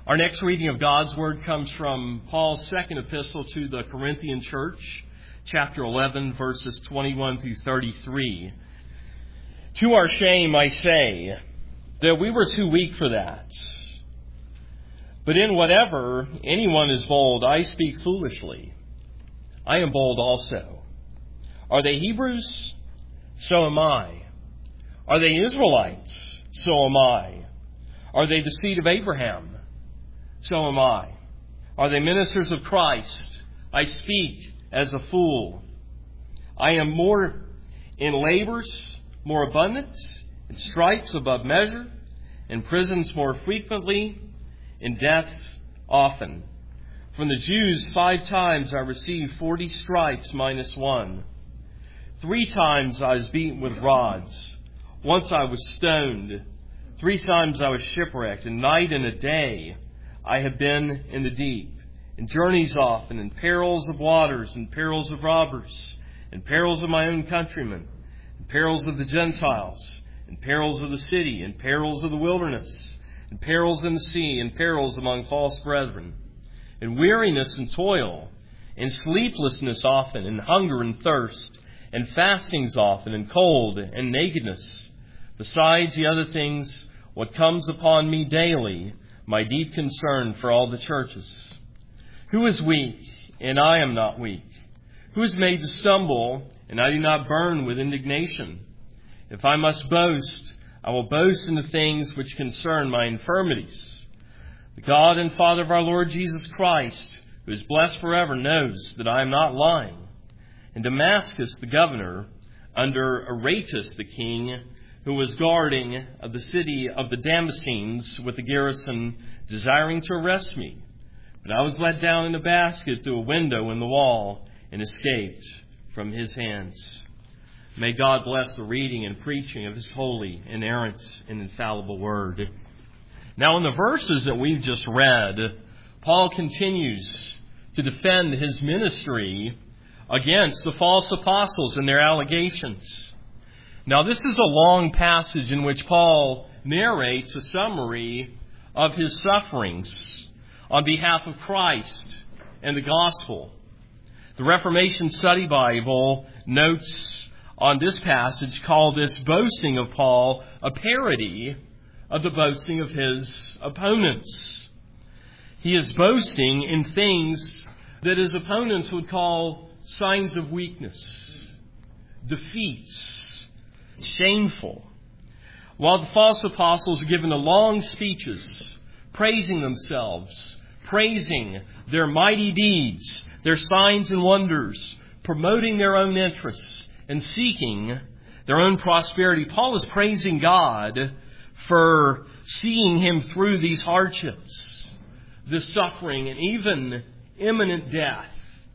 Our next reading of God's Word comes from Paul's second epistle to the Corinthian church, chapter 11, verses 21 through 33. To our shame, I say that we were too weak for that. But in whatever anyone is bold, I speak foolishly. I am bold also. Are they Hebrews? So am I. Are they Israelites? So am I. Are they the seed of Abraham? So am I. Are they ministers of Christ? I speak as a fool. I am more in labors, more abundant, in stripes above measure, in prisons more frequently, in deaths often. From the Jews 5 times I received 40 stripes minus 1. 3 times I was beaten with rods. Once I was stoned. 3 times I was shipwrecked. A night and a day I have been in the deep, in journeys often, in perils of waters, in perils of robbers, in perils of my own countrymen, in perils of the Gentiles, in perils of the city, in perils of the wilderness, in perils in the sea, in perils among false brethren, in weariness and toil, in sleeplessness often, in hunger and thirst, and fastings often, in cold and nakedness. Besides the other things, what comes upon me daily, my deep concern for all the churches. Who is weak, and I am not weak? Who is made to stumble, and I do not burn with indignation? If I must boast, I will boast in the things which concern my infirmities. The God and Father of our Lord Jesus Christ, who is blessed forever, knows that I am not lying. In Damascus, the governor, under Aretas the king, who was guarding the city of the Damascenes with the garrison, desiring to arrest me. But I was let down in a basket through a window in the wall and escaped from his hands. May God bless the reading and preaching of His holy, inerrant, and infallible word. Now, in the verses that we've just read, Paul continues to defend his ministry against the false apostles and their allegations. Now, this is a long passage in which Paul narrates a summary of his sufferings on behalf of Christ and the gospel. The Reformation Study Bible notes on this passage call this boasting of Paul a parody of the boasting of his opponents. He is boasting in things that his opponents would call signs of weakness, defeats, shameful. While the false apostles are given long speeches, praising themselves, praising their mighty deeds, their signs and wonders, promoting their own interests, and seeking their own prosperity, Paul is praising God for seeing him through these hardships, this suffering, and even imminent death.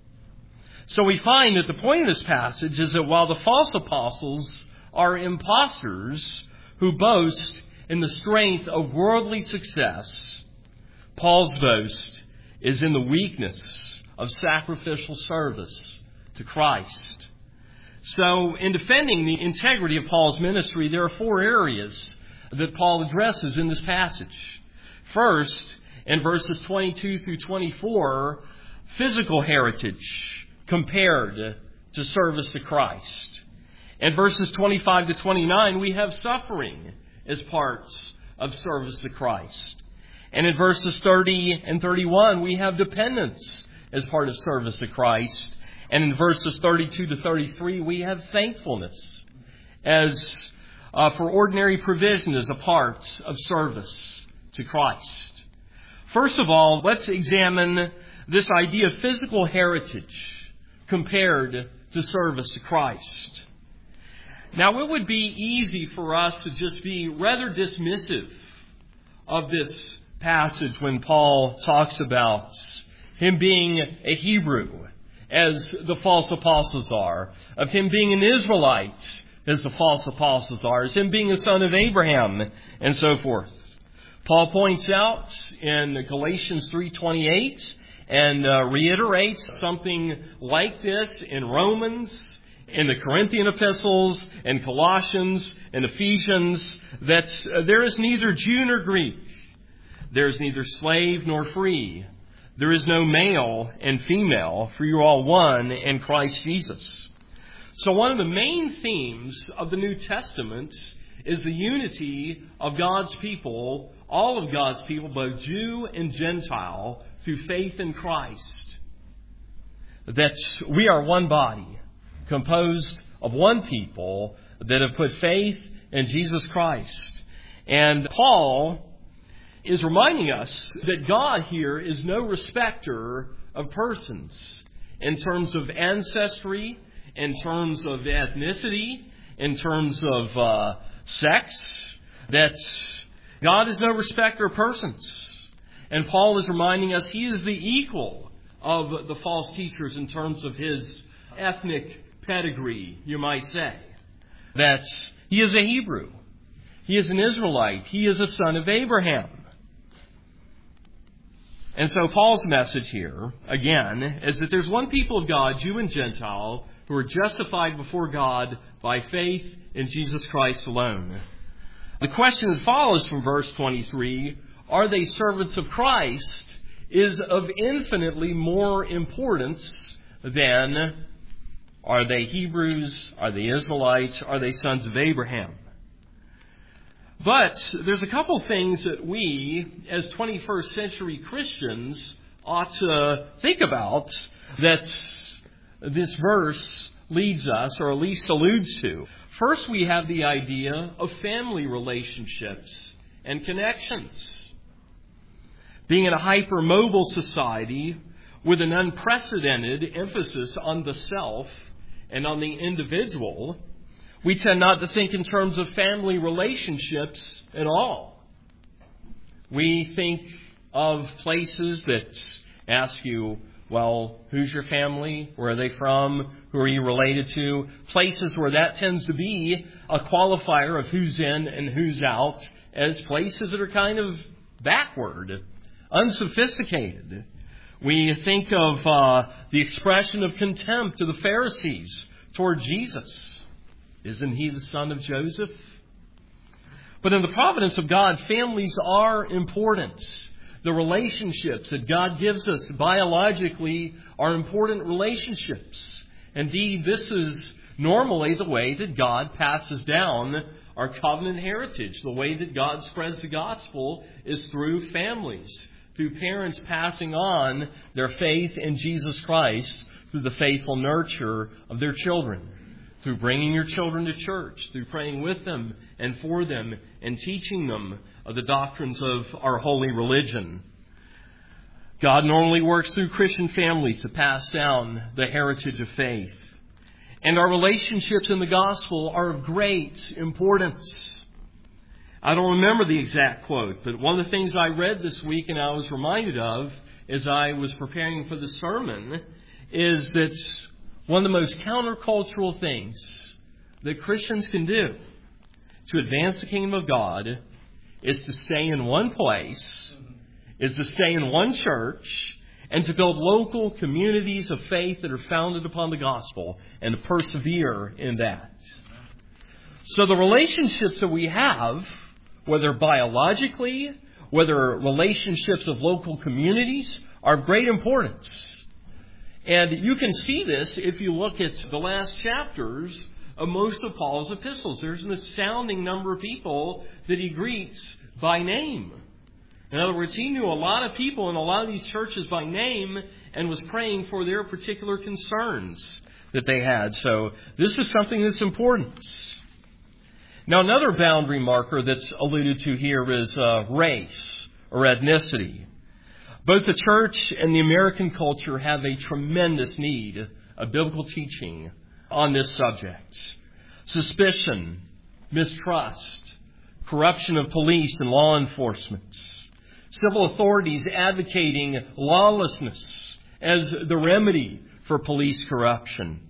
So we find that the point of this passage is that while the false apostles are impostors who boast in the strength of worldly success, Paul's boast is in the weakness of sacrificial service to Christ. So, in defending the integrity of Paul's ministry, there are 4 areas that Paul addresses in this passage. First, in verses 22 through 24, physical heritage compared to service to Christ. In verses 25 to 29, we have suffering as parts of service to Christ. And in verses 30 and 31, we have dependence as part of service to Christ. And in verses 32 to 33, we have thankfulness as for ordinary provision as a part of service to Christ. First of all, let's examine this idea of physical heritage compared to service to Christ. Now, it would be easy for us to just be rather dismissive of this passage when Paul talks about him being a Hebrew, as the false apostles are, of him being an Israelite, as the false apostles are, as him being a son of Abraham, and so forth. Paul points out in Galatians 3:28 and reiterates something like this in Romans, in the Corinthian epistles, and Colossians, and Ephesians, that there is neither Jew nor Greek. There is neither slave nor free. There is no male and female, for you are all one in Christ Jesus. So one of the main themes of the New Testament is the unity of God's people, all of God's people, both Jew and Gentile, through faith in Christ. That we are one body, composed of one people that have put faith in Jesus Christ. And Paul is reminding us that God here is no respecter of persons in terms of ancestry, in terms of ethnicity, in terms of sex, that God is no respecter of persons. And Paul is reminding us he is the equal of the false teachers in terms of his ethnic pedigree, you might say. That he is a Hebrew. He is an Israelite. He is a son of Abraham. And so Paul's message here, again, is that there's one people of God, Jew and Gentile, who are justified before God by faith in Jesus Christ alone. The question that follows from verse 23, are they servants of Christ, is of infinitely more importance than are they Hebrews, are they Israelites, are they sons of Abraham? But there's a couple things that we, as 21st century Christians, ought to think about that this verse leads us, or at least alludes to. First, we have the idea of family relationships and connections. Being in a hyper-mobile society with an unprecedented emphasis on the self and on the individual, we tend not to think in terms of family relationships at all. We think of places that ask you, well, who's your family? Where are they from? Who are you related to? Places where that tends to be a qualifier of who's in and who's out, as places that are kind of backward, unsophisticated. We think of the expression of contempt of the Pharisees toward Jesus. Isn't he the son of Joseph? But in the providence of God, families are important. The relationships that God gives us biologically are important relationships. Indeed, this is normally the way that God passes down our covenant heritage. The way that God spreads the gospel is through families, through parents passing on their faith in Jesus Christ through the faithful nurture of their children, through bringing your children to church, through praying with them and for them and teaching them of the doctrines of our holy religion. God normally works through Christian families to pass down the heritage of faith. And our relationships in the gospel are of great importance. I don't remember the exact quote, but one of the things I read this week and I was reminded of as I was preparing for the sermon is that one of the most countercultural things that Christians can do to advance the kingdom of God is to stay in one place, is to stay in one church, and to build local communities of faith that are founded upon the gospel and to persevere in that. So the relationships that we have, whether biologically, whether relationships of local communities, are of great importance. And you can see this if you look at the last chapters of most of Paul's epistles. There's an astounding number of people that he greets by name. In other words, he knew a lot of people in a lot of these churches by name and was praying for their particular concerns that they had. So this is something that's important. Now, another boundary marker that's alluded to here is race or ethnicity. Both the church and the American culture have a tremendous need of biblical teaching on this subject. Suspicion, mistrust, corruption of police and law enforcement, civil authorities advocating lawlessness as the remedy for police corruption,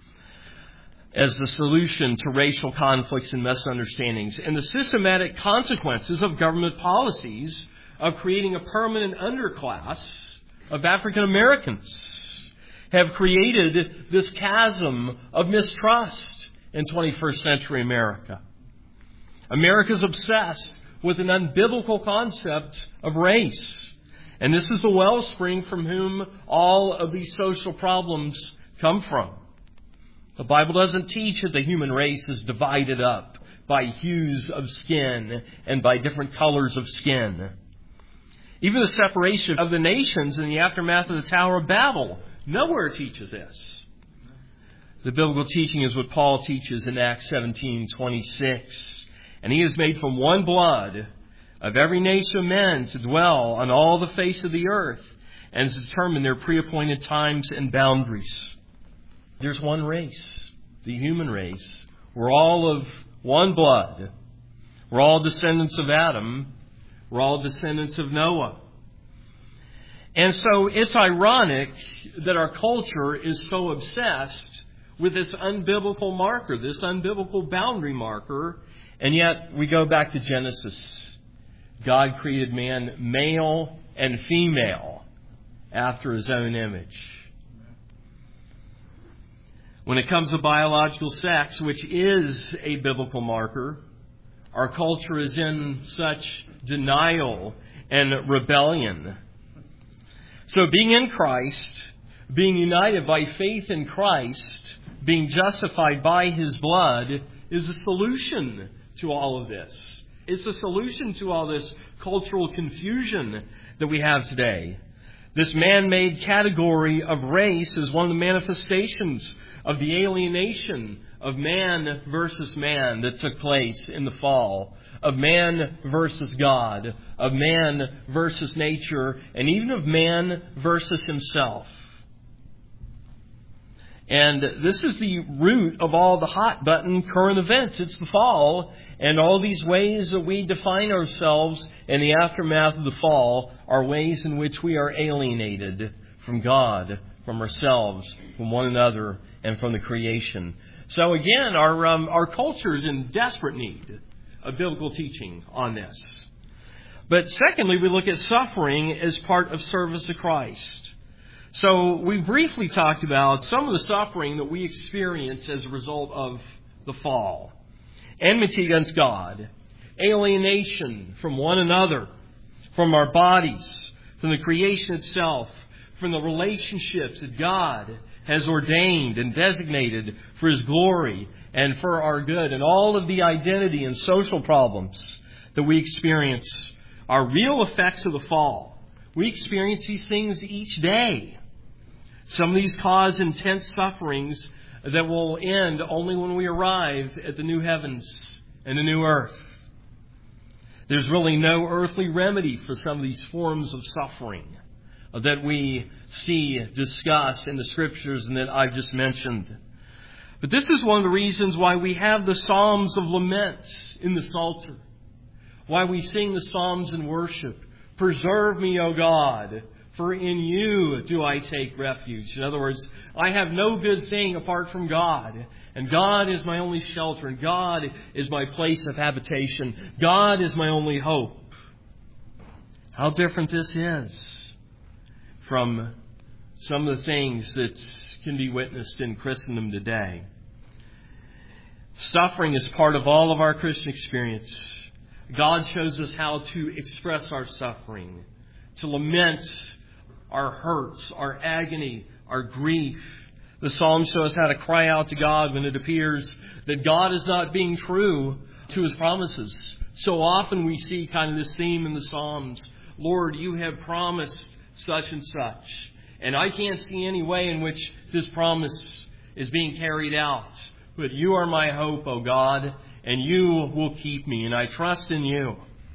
as the solution to racial conflicts and misunderstandings, and the systematic consequences of government policies of creating a permanent underclass of African Americans have created this chasm of mistrust in 21st century America. America's obsessed with an unbiblical concept of race. And this is the wellspring from whom all of these social problems come from. The Bible doesn't teach that the human race is divided up by hues of skin and by different colors of skin. Even the separation of the nations in the aftermath of the Tower of Babel nowhere teaches this. The biblical teaching is what Paul teaches in Acts 17:26. And he is made from one blood of every nation of men to dwell on all the face of the earth and has determined their pre-appointed times and boundaries. There's one race, the human race. We're all of one blood. We're all descendants of Adam. We're all descendants of Noah. And so it's ironic that our culture is so obsessed with this unbiblical marker, this unbiblical boundary marker, and yet we go back to Genesis. God created man male and female after His own image. When it comes to biological sex, which is a biblical marker, our culture is in such denial and rebellion. So being in Christ, being united by faith in Christ, being justified by His blood is a solution to all of this. It's a solution to all this cultural confusion that we have today. This man-made category of race is one of the manifestations of the alienation of man versus man that took place in the fall, of man versus God, of man versus nature, and even of man versus himself. And this is the root of all the hot-button current events. It's the fall, and all these ways that we define ourselves in the aftermath of the fall are ways in which we are alienated from God, from ourselves, from one another, and from the creation. So again, our culture is in desperate need of biblical teaching on this. But secondly, we look at suffering as part of service to Christ. So we briefly talked about some of the suffering that we experience as a result of the fall. Enmity against God, alienation from one another, from our bodies, from the creation itself, from the relationships that God has ordained and designated for His glory and for our good, and all of the identity and social problems that we experience are real effects of the fall. We experience these things each day. Some of these cause intense sufferings that will end only when we arrive at the new heavens and the new earth. There's really no earthly remedy for some of these forms of suffering that we see discussed in the Scriptures and that I've just mentioned. But this is one of the reasons why we have the Psalms of Lament in the Psalter. Why we sing the Psalms in worship. Preserve me, O God, for in You do I take refuge. In other words, I have no good thing apart from God. And God is my only shelter. And God is my place of habitation. God is my only hope. How different this is from some of the things that can be witnessed in Christendom today. Suffering is part of all of our Christian experience. God shows us how to express our suffering, to lament our hurts, our agony, our grief. The Psalms show us how to cry out to God when it appears that God is not being true to His promises. So often we see kind of this theme in the Psalms. Lord, You have promised such and such. And I can't see any way in which this promise is being carried out. But You are my hope, O God, and You will keep me, and I trust in You.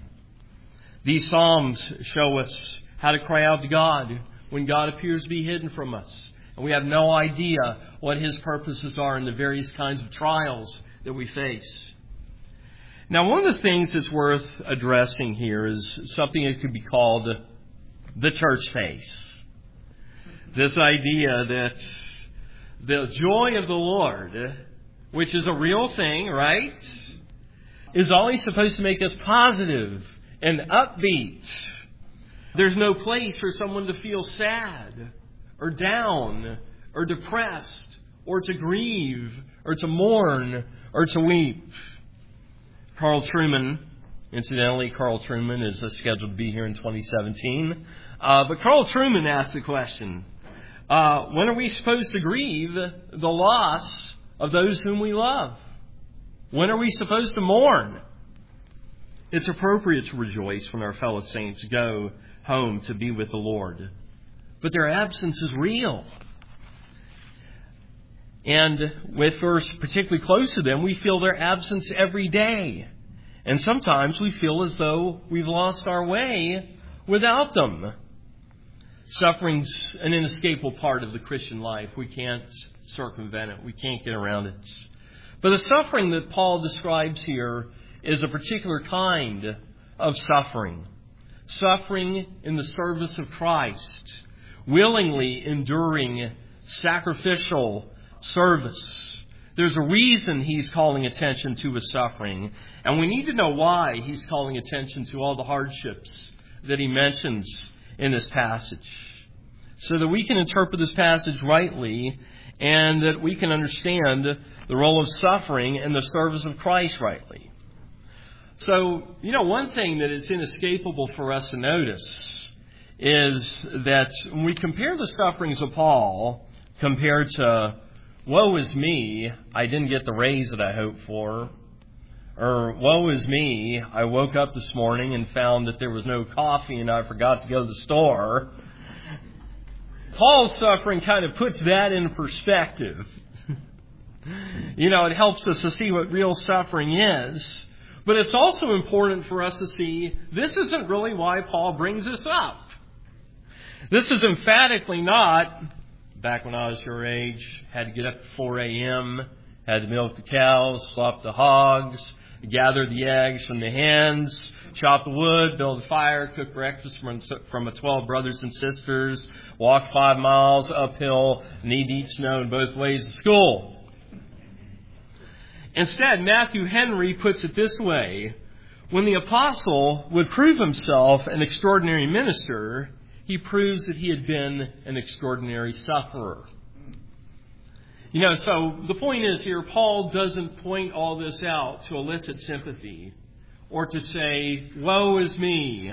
These Psalms show us how to cry out to God when God appears to be hidden from us. And we have no idea what His purposes are in the various kinds of trials that we face. Now, one of the things that's worth addressing here is something that could be called the church face. This idea that the joy of the Lord, which is a real thing, right, is always supposed to make us positive and upbeat. There's no place for someone to feel sad or down or depressed or to grieve or to mourn or to weep. Carl Trueman, Incidentally, Carl Trueman is scheduled to be here in 2017. But Carl Trueman asked the question, when are we supposed to grieve the loss of those whom we love? When are we supposed to mourn? It's appropriate to rejoice when our fellow saints go home to be with the Lord. But their absence is real. And if we're particularly close to them, we feel their absence every day. And sometimes we feel as though we've lost our way without them. Suffering's an inescapable part of the Christian life. We can't circumvent it. We can't get around it. But the suffering that Paul describes here is a particular kind of suffering. Suffering in the service of Christ. Willingly enduring sacrificial service. There's a reason he's calling attention to his suffering. And we need to know why he's calling attention to all the hardships that he mentions in this passage, so that we can interpret this passage rightly and that we can understand the role of suffering in the service of Christ rightly. So, one thing that is inescapable for us to notice is that when we compare the sufferings of Paul compared to, woe is me, I didn't get the raise that I hoped for, or woe is me, I woke up this morning and found that there was no coffee and I forgot to go to the store. Paul's suffering kind of puts that in perspective. It helps us to see what real suffering is. But it's also important for us to see this isn't really why Paul brings this up. This is emphatically not, back when I was your age, had to get up at 4 a.m., had to milk the cows, slop the hogs, gather the eggs from the hens, chop the wood, build a fire, cook breakfast from 12 brothers and sisters, walk 5 miles uphill, knee-deep snow in both ways to school. Instead, Matthew Henry puts it this way. When the apostle would prove himself an extraordinary minister, he proves that he had been an extraordinary sufferer. So the point is here, Paul doesn't point all this out to elicit sympathy or to say, woe is me.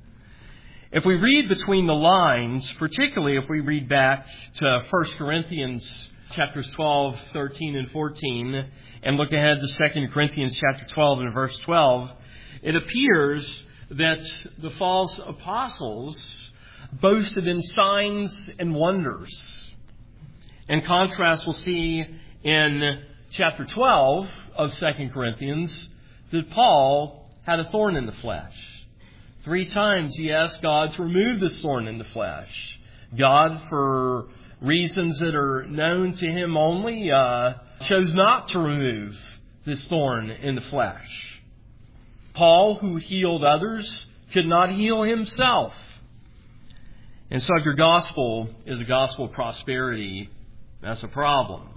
If we read between the lines, particularly if we read back to 1 Corinthians chapters 12, 13, and 14, and look ahead to 2 Corinthians chapter 12 and verse 12, it appears that the false apostles boasted in signs and wonders. In contrast, we'll see in chapter 12 of 2 Corinthians that Paul had a thorn in the flesh. 3 times he asked God to remove this thorn in the flesh. God, for reasons that are known to him only, chose not to remove this thorn in the flesh. Paul, who healed others, could not heal himself. And so if your gospel is a gospel of prosperity, that's a problem.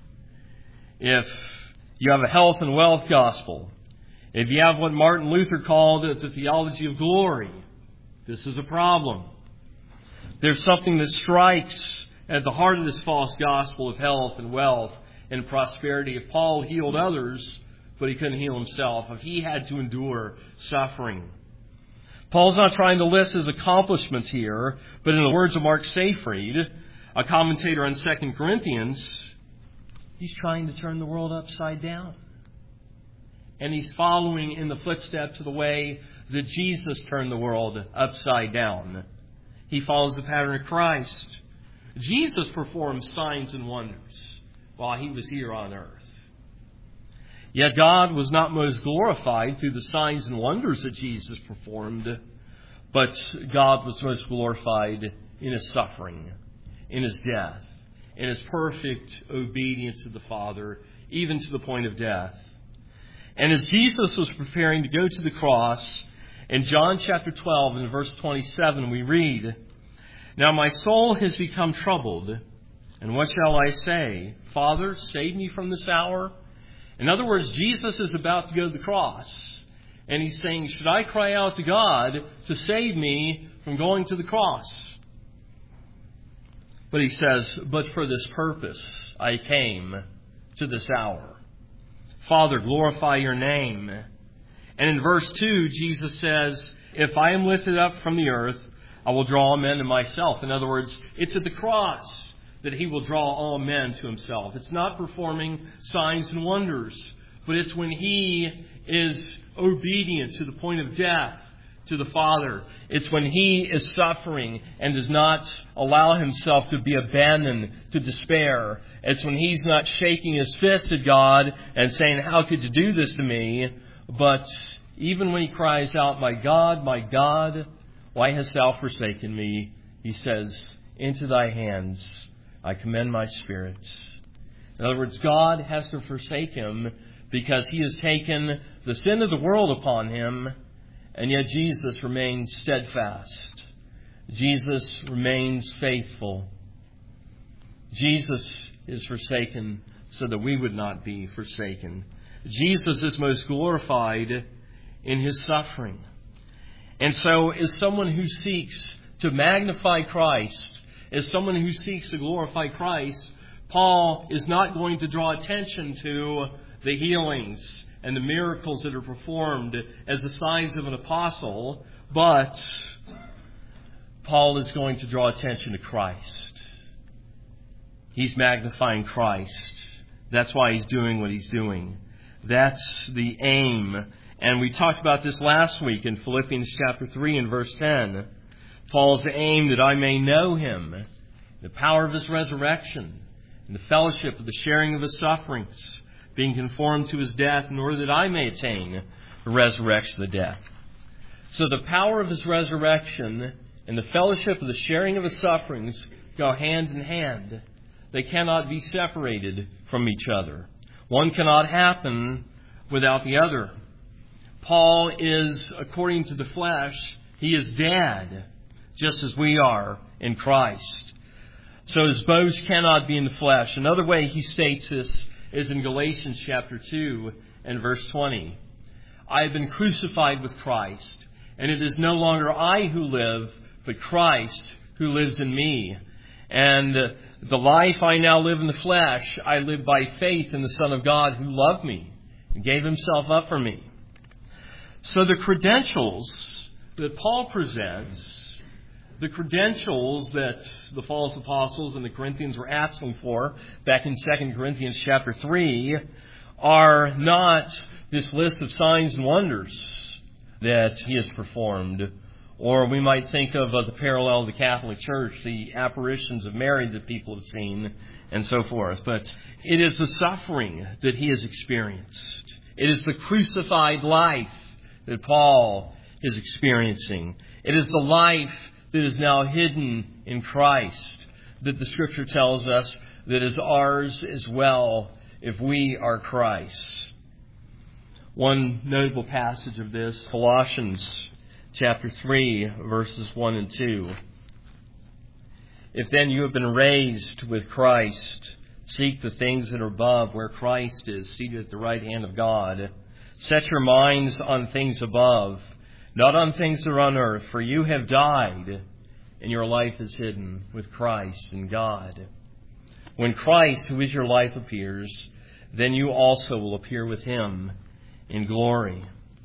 If you have a health and wealth gospel, if you have what Martin Luther called the theology of glory, this is a problem. There's something that strikes at the heart of this false gospel of health and wealth and prosperity. If Paul healed others, but he couldn't heal himself, if he had to endure suffering. Paul's not trying to list his accomplishments here, but in the words of Mark Seyfried, a commentator on 2 Corinthians, he's trying to turn the world upside down. And he's following in the footsteps of the way that Jesus turned the world upside down. He follows the pattern of Christ. Jesus performed signs and wonders while he was here on earth. Yet God was not most glorified through the signs and wonders that Jesus performed, but God was most glorified in his suffering, in his death, in his perfect obedience to the Father, even to the point of death. And as Jesus was preparing to go to the cross, in John chapter 12 and verse 27 we read, "Now my soul has become troubled, and what shall I say? Father, save me from this hour?" In other words, Jesus is about to go to the cross. And he's saying, should I cry out to God to save me from going to the cross? But he says, but for this purpose I came to this hour. Father, glorify your name. And in verse 2, Jesus says, if I am lifted up from the earth, I will draw all men to myself. In other words, it's at the cross that he will draw all men to himself. It's not performing signs and wonders, but it's when he is obedient to the point of death to the Father. It's when he is suffering and does not allow himself to be abandoned to despair. It's when he's not shaking his fist at God and saying, how could you do this to me? But even when he cries out, my God, why hast thou forsaken me? He says, into thy hands I commend my spirit. In other words, God has to forsake him because he has taken the sin of the world upon him, and yet Jesus remains steadfast. Jesus remains faithful. Jesus is forsaken so that we would not be forsaken. Jesus is most glorified in his suffering. And so, as someone who seeks to magnify Christ, as someone who seeks to glorify Christ, Paul is not going to draw attention to the healings and the miracles that are performed as the signs of an apostle, but Paul is going to draw attention to Christ. He's magnifying Christ. That's why he's doing what he's doing. That's the aim. And we talked about this last week in Philippians chapter 3 and verse 10. Paul's aim that I may know him, the power of his resurrection, and the fellowship of the sharing of his sufferings, being conformed to his death, in order that I may attain the resurrection of the death. So the power of his resurrection and the fellowship of the sharing of his sufferings go hand in hand. They cannot be separated from each other. One cannot happen without the other. Paul is, according to the flesh, he is dead, just as we are in Christ. So his boast cannot be in the flesh. Another way he states this is in Galatians chapter 2 and verse 20. I have been crucified with Christ, and it is no longer I who live, but Christ who lives in me. And the life I now live in the flesh, I live by faith in the Son of God who loved me and gave himself up for me. So the credentials that Paul presents, the credentials that the false apostles and the Corinthians were asking for back in 2 Corinthians chapter 3, are not this list of signs and wonders that he has performed. Or we might think of the parallel of the Catholic Church, the apparitions of Mary that people have seen, and so forth. But it is the suffering that he has experienced. It is the crucified life that Paul is experiencing. It is the life that is now hidden in Christ that the Scripture tells us that is ours as well if we are Christ. One notable passage of this, Colossians chapter 3, verses 1 and 2. If then you have been raised with Christ, seek the things that are above, where Christ is seated at the right hand of God. Set your minds on things above, not on things that are on earth, for you have died, and your life is hidden with Christ in God. When Christ, who is your life, appears, then you also will appear with him in glory.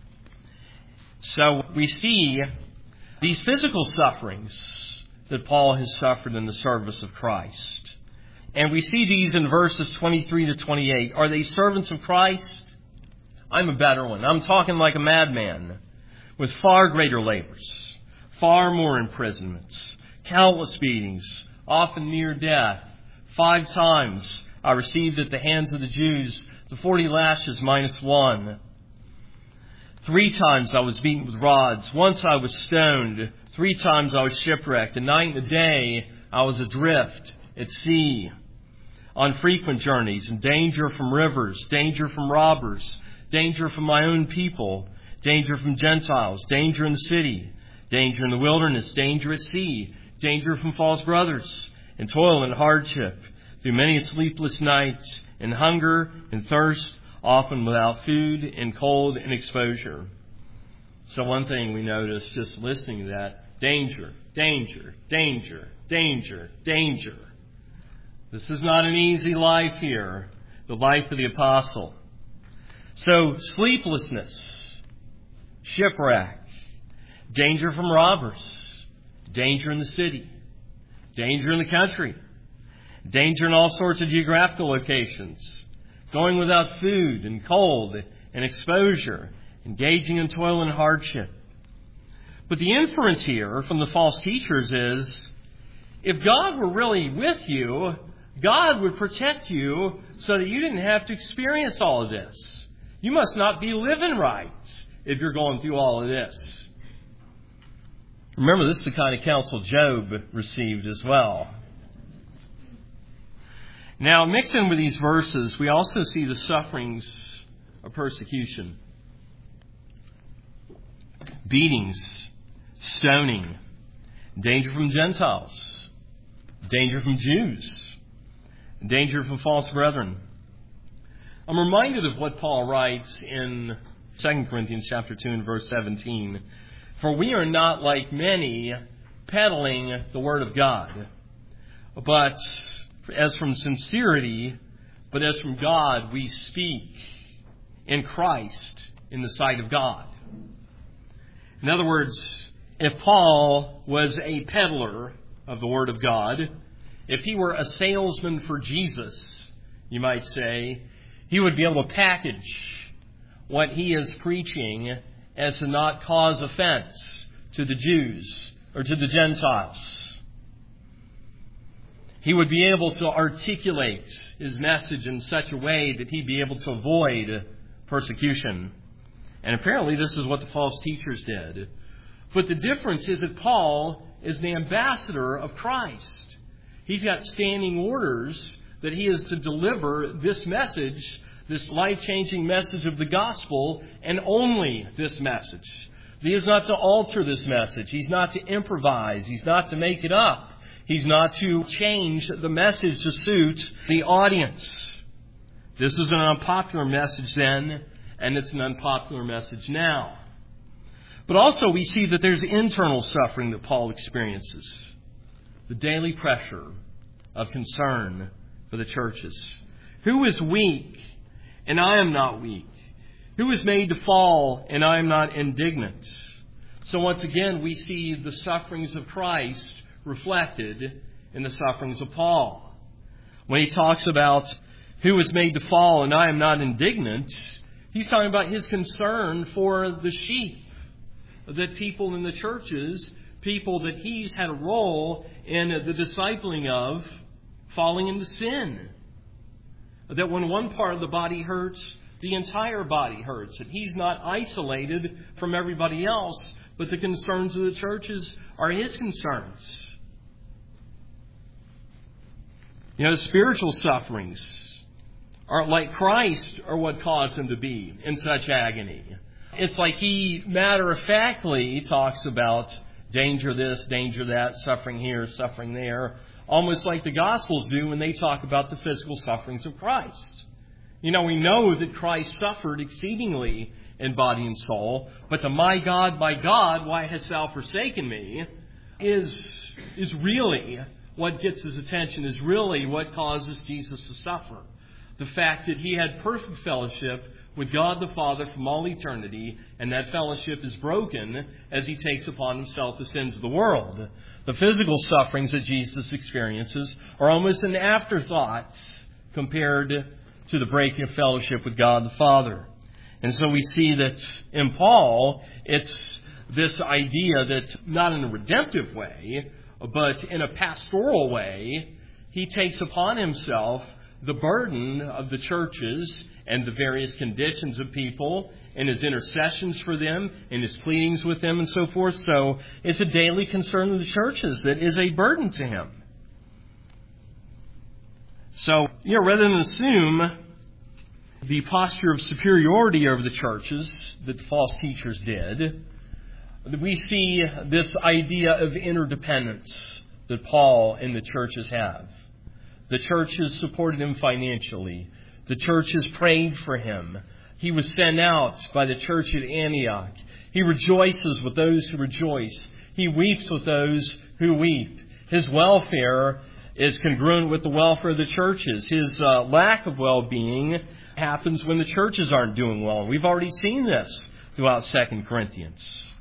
So we see these physical sufferings that Paul has suffered in the service of Christ. And we see these in verses 23 to 28. Are they servants of Christ? I'm a better one. I'm talking like a madman, with far greater labors, far more imprisonments, countless beatings, often near death. 5 times I received at the hands of the Jews the 40 lashes minus 1. 3 times I was beaten with rods. Once I was stoned. 3 times I was shipwrecked. And night and day I was adrift at sea, on frequent journeys, in danger from rivers, danger from robbers, danger from my own people, danger from Gentiles, danger in the city, danger in the wilderness, danger at sea, danger from false brothers, and toil and hardship, through many a sleepless night, and hunger and thirst, often without food, and cold and exposure. So one thing we notice just listening to that, danger, danger, danger, danger, danger. This is not an easy life here, the life of the apostle. So sleeplessness, shipwreck, danger from robbers, danger in the city, danger in the country, danger in all sorts of geographical locations, going without food and cold and exposure, engaging in toil and hardship. But the inference here from the false teachers is, if God were really with you, God would protect you so that you didn't have to experience all of this. You must not be living right if you're going through all of this. Remember, this is the kind of counsel Job received as well. Now, mixed in with these verses, we also see the sufferings of persecution. Beatings, stoning, danger from Gentiles, danger from Jews, danger from false brethren. I'm reminded of what Paul writes in 2 Corinthians chapter 2 and verse 17. For we are not like many peddling the word of God, but as from sincerity, but as from God we speak in Christ in the sight of God. In other words, if Paul was a peddler of the Word of God, if he were a salesman for Jesus, you might say, he would be able to package what he is preaching as to not cause offense to the Jews or to the Gentiles. He would be able to articulate his message in such a way that he'd be able to avoid persecution. And apparently this is what the false teachers did. But the difference is that Paul is the ambassador of Christ. He's got standing orders that he is to deliver this message, this life-changing message of the gospel, and only this message. He is not to alter this message. He's not to improvise. He's not to make it up. He's not to change the message to suit the audience. This is an unpopular message then, and it's an unpopular message now. But also we see that there's internal suffering that Paul experiences. The daily pressure of concern for the churches. Who is weak, and I am not weak? Who is made to fall, and I am not indignant? So once again, we see the sufferings of Christ reflected in the sufferings of Paul. When he talks about who is made to fall, and I am not indignant, he's talking about his concern for the sheep. That people in the churches, people that he's had a role in the discipling of, falling into sin. That when one part of the body hurts, the entire body hurts. That he's not isolated from everybody else, but the concerns of the churches are his concerns. You know, spiritual sufferings are like Christ are what caused him to be in such agony. It's like he matter-of-factly talks about danger this, danger that, suffering here, suffering there, almost like the Gospels do when they talk about the physical sufferings of Christ. You know, we know that Christ suffered exceedingly in body and soul, but the my God, why hast thou forsaken me, is really what gets his attention, is really what causes Jesus to suffer. The fact that he had perfect fellowship with God the Father from all eternity, and that fellowship is broken as he takes upon himself the sins of the world. The physical sufferings that Jesus experiences are almost an afterthought compared to the breaking of fellowship with God the Father. And so we see that in Paul, it's this idea that not in a redemptive way, but in a pastoral way, he takes upon himself the burden of the churches and the various conditions of people and his intercessions for them and his pleadings with them and so forth. So it's a daily concern of the churches that is a burden to him. So, rather than assume the posture of superiority over the churches that the false teachers did, we see this idea of interdependence that Paul and the churches have. The churches supported him financially. The churches prayed for him. He was sent out by the church at Antioch. He rejoices with those who rejoice. He weeps with those who weep. His welfare is congruent with the welfare of the churches. His lack of well-being happens when the churches aren't doing well. We've already seen this throughout 2 Corinthians.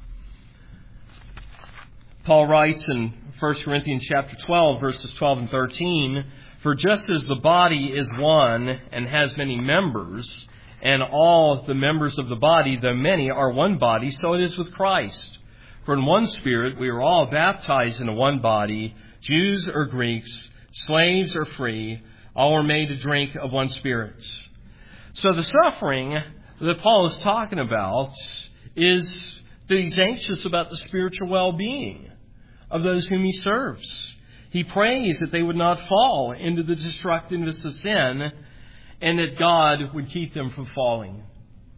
Paul writes in 1 Corinthians chapter 12, verses 12 and 13, "For just as the body is one and has many members, and all the members of the body, though many, are one body, so it is with Christ. For in one Spirit we are all baptized into one body, Jews or Greeks, slaves or free, all are made to drink of one Spirit." So the suffering that Paul is talking about is that he's anxious about the spiritual well-being of those whom he serves. He prays that they would not fall into the destructiveness of sin and that God would keep them from falling.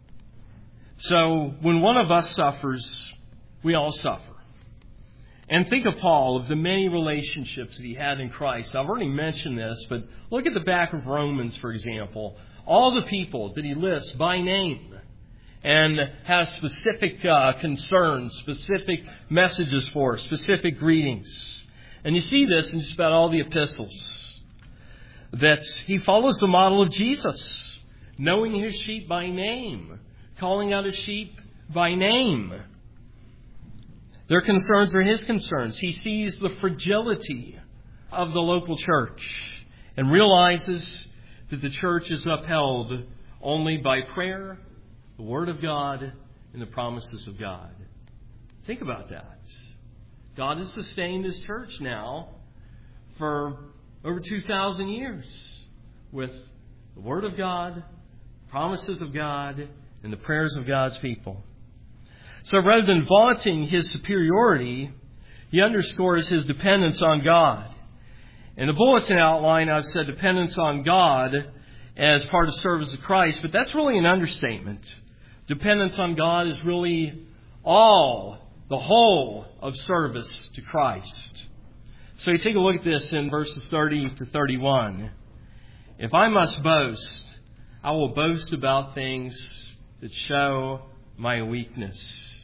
So when one of us suffers, we all suffer. And think of Paul, of the many relationships that he had in Christ. I've already mentioned this, but look at the back of Romans, for example. All the people that he lists by name and has specific concerns, specific messages for, specific greetings. And you see this in just about all the epistles. That he follows the model of Jesus, knowing his sheep by name, calling out his sheep by name. Their concerns are his concerns. He sees the fragility of the local church and realizes that the church is upheld only by prayer, the Word of God, and the promises of God. Think about that. God has sustained His church now for over 2,000 years with the Word of God, promises of God, and the prayers of God's people. So rather than vaunting His superiority, he underscores His dependence on God. In the bulletin outline, I've said dependence on God as part of service of Christ, but that's really an understatement. Dependence on God is really the whole of service to Christ. So you take a look at this in verses 30 to 31. "If I must boast, I will boast about things that show my weakness.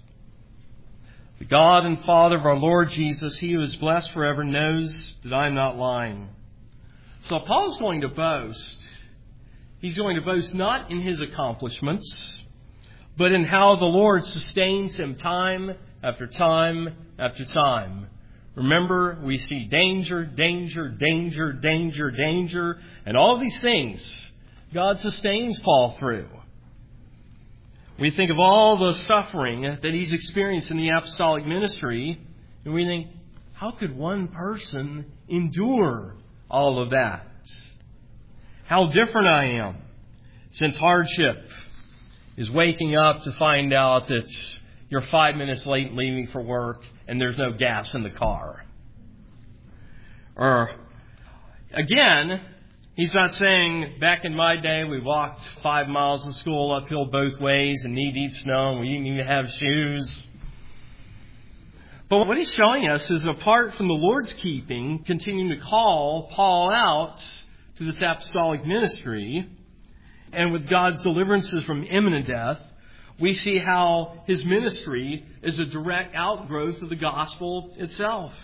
The God and Father of our Lord Jesus, He who is blessed forever, knows that I am not lying." So Paul's going to boast. He's going to boast not in his accomplishments, but in how the Lord sustains him time after time after time. Remember, we see danger, danger, danger, danger, danger, and all these things God sustains Paul through. We think of all the suffering that he's experienced in the apostolic ministry, and we think, how could one person endure all of that? How different I am, since hardship is waking up to find out that you're 5 minutes late leaving for work and there's no gas in the car. Or, again, he's not saying, back in my day, we walked 5 miles to school uphill both ways in knee-deep snow and we didn't even have shoes. But what he's showing us is, apart from the Lord's keeping, continuing to call Paul out to this apostolic ministry, and with God's deliverances from imminent death, we see how his ministry is a direct outgrowth of the gospel itself.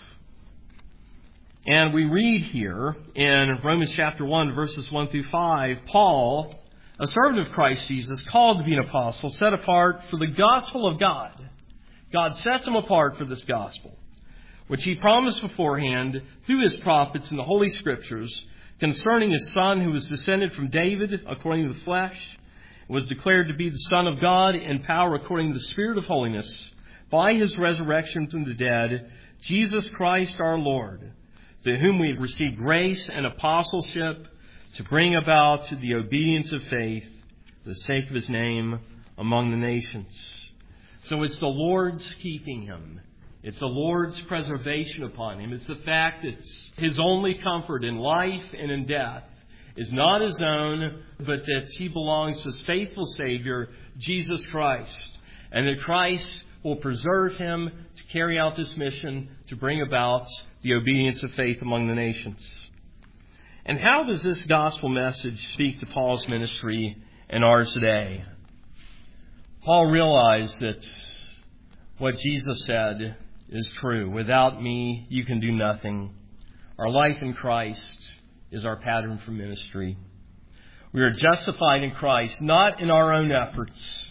And we read here in Romans chapter 1, verses 1 through 5, Paul, a servant of Christ Jesus, called to be an apostle, set apart for the gospel of God. God sets him apart for this gospel, which he promised beforehand through his prophets in the Holy Scriptures, concerning his Son, who was descended from David according to the flesh, was declared to be the Son of God in power according to the Spirit of holiness, by his resurrection from the dead, Jesus Christ our Lord, to whom we have received grace and apostleship to bring about the obedience of faith for the sake of his name among the nations. So it's the Lord's keeping him. It's the Lord's preservation upon him. It's the fact that his only comfort in life and in death is not his own, but that he belongs to his faithful Savior, Jesus Christ. And that Christ will preserve him to carry out this mission to bring about the obedience of faith among the nations. And how does this gospel message speak to Paul's ministry and ours today? Paul realized that what Jesus said is true. Without me, you can do nothing. Our life in Christ is our pattern for ministry. We are justified in Christ, not in our own efforts,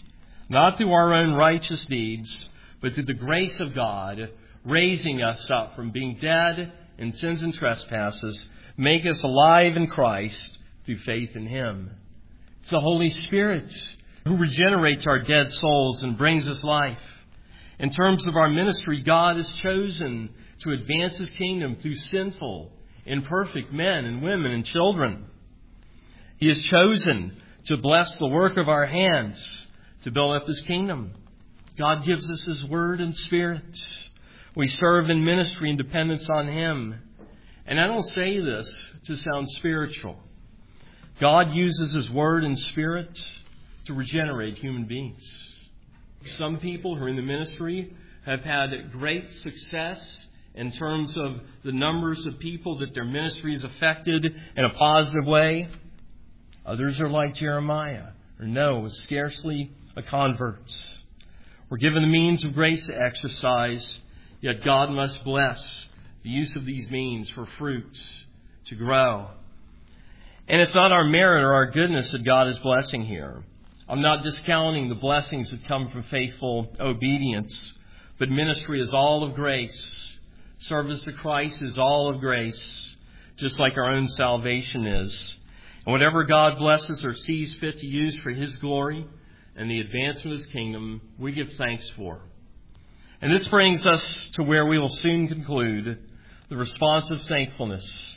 not through our own righteous deeds, but through the grace of God, raising us up from being dead in sins and trespasses, make us alive in Christ through faith in Him. It's the Holy Spirit who regenerates our dead souls and brings us life. In terms of our ministry, God has chosen to advance His kingdom through sinful, imperfect men and women and children. He has chosen to bless the work of our hands to build up His kingdom. God gives us His Word and Spirit. We serve in ministry in dependence on Him. And I don't say this to sound spiritual. God uses His Word and Spirit to regenerate human beings. Some people who are in the ministry have had great success in terms of the numbers of people that their ministry has affected in a positive way. Others are like Jeremiah, or Noah, with scarcely a convert. We're given the means of grace to exercise, yet God must bless the use of these means for fruit to grow. And it's not our merit or our goodness that God is blessing here. I'm not discounting the blessings that come from faithful obedience, but ministry is all of grace. Service to Christ is all of grace, just like our own salvation is. And whatever God blesses or sees fit to use for His glory and the advancement of His kingdom, we give thanks for. And this brings us to where we will soon conclude the response of thankfulness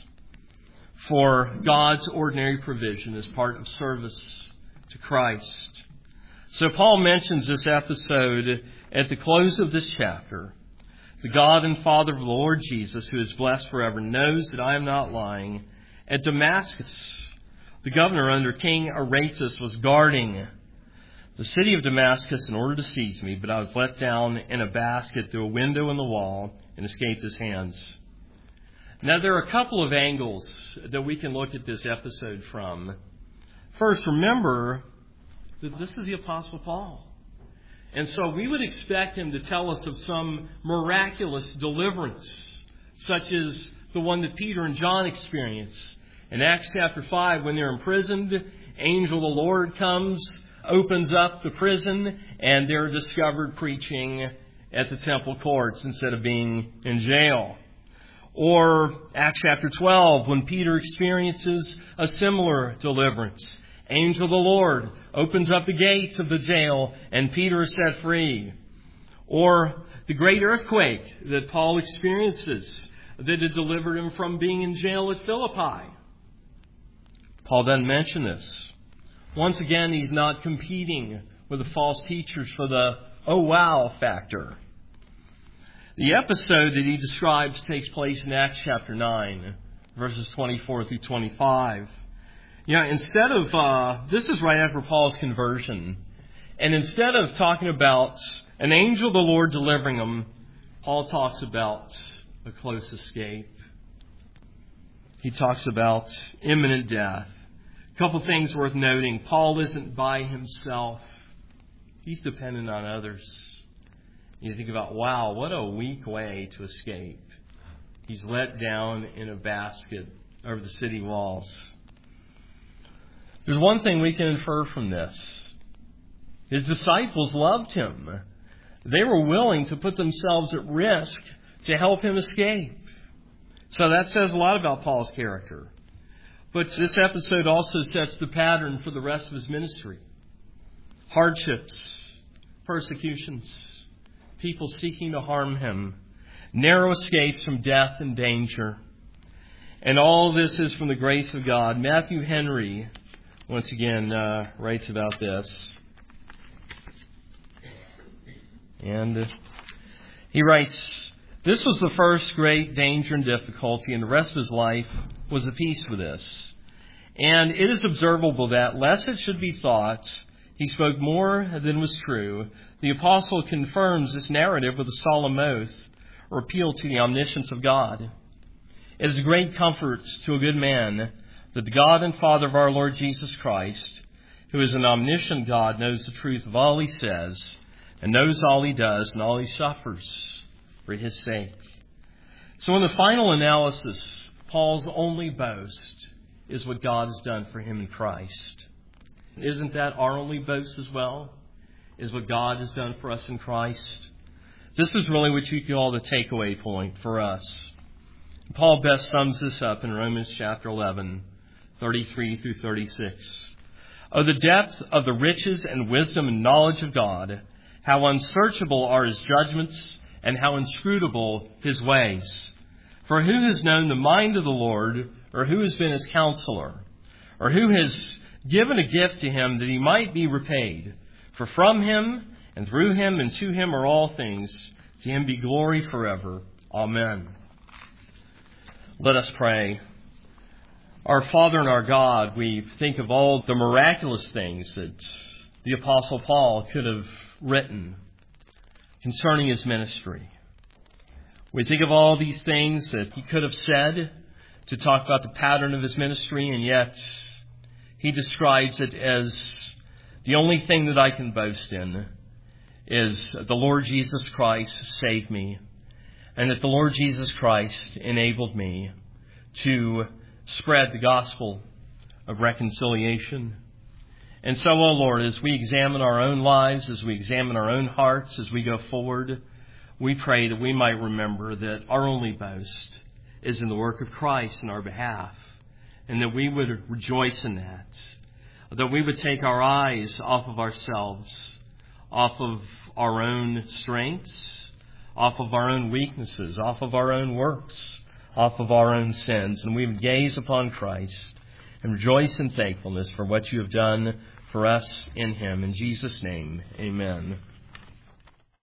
for God's ordinary provision as part of service to Christ. So Paul mentions this episode at the close of this chapter. The God and Father of the Lord Jesus, who is blessed forever, knows that I am not lying. At Damascus, the governor under King Aretas was guarding the city of Damascus in order to seize me, but I was let down in a basket through a window in the wall and escaped his hands. Now, there are a couple of angles that we can look at this episode from. First, remember that this is the Apostle Paul. And so we would expect him to tell us of some miraculous deliverance, such as the one that Peter and John experienced. In Acts chapter 5, when they're imprisoned, angel of the Lord comes, opens up the prison, and they're discovered preaching at the temple courts instead of being in jail. Or Acts chapter 12, when Peter experiences a similar deliverance. Angel of the Lord opens up the gates of the jail and Peter is set free. Or the great earthquake that Paul experiences that had delivered him from being in jail at Philippi. Paul doesn't mention this. Once again, he's not competing with the false teachers for the oh wow factor. The episode that he describes takes place in Acts chapter 9, verses 24 through 25. Instead of, this is right after Paul's conversion. And instead of talking about an angel of the Lord delivering him, Paul talks about a close escape. He talks about imminent death. A couple things worth noting. Paul isn't by himself. He's dependent on others. You think about, wow, what a weak way to escape. He's let down in a basket over the city walls. There's one thing we can infer from this. His disciples loved him. They were willing to put themselves at risk to help him escape. So that says a lot about Paul's character. But this episode also sets the pattern for the rest of his ministry. Hardships, persecutions, people seeking to harm him, narrow escapes from death and danger. And all this is from the grace of God. Matthew Henry, once again, writes about this. And he writes, "This was the first great danger and difficulty, and the rest of his life was at peace with this. And it is observable that, lest it should be thought he spoke more than was true, the apostle confirms this narrative with a solemn oath or appeal to the omniscience of God. It is a great comfort to a good man that the God and Father of our Lord Jesus Christ, who is an omniscient God, knows the truth of all he says, and knows all he does and all he suffers for his sake." So in the final analysis, Paul's only boast is what God has done for him in Christ. Isn't that our only boast as well? is what God has done for us in Christ. This is really what you call the takeaway point for us. Paul best sums this up in Romans chapter 11, 33 through 36. Oh, the depth of the riches and wisdom and knowledge of God! How unsearchable are His judgments, and how inscrutable His ways. For who has known the mind of the Lord, or who has been His counselor, or who has given a gift to Him that He might be repaid? For from Him, and through Him, and to Him are all things. To Him be glory forever. Amen. Let us pray. Our Father and our God, we think of all the miraculous things that the Apostle Paul could have written concerning his ministry. We think of all these things that he could have said to talk about the pattern of his ministry, and yet he describes it as the only thing that I can boast in is the Lord Jesus Christ saved me, and that the Lord Jesus Christ enabled me to spread the gospel of reconciliation. And so, O Lord, as we examine our own lives, as we examine our own hearts, as we go forward, we pray that we might remember that our only boast is in the work of Christ in our behalf, and that we would rejoice in that we would take our eyes off of ourselves, off of our own strengths, off of our own weaknesses, off of our own works, off of our own sins, and we would gaze upon Christ and rejoice in thankfulness for what you have done for us in Him. In Jesus' name, amen.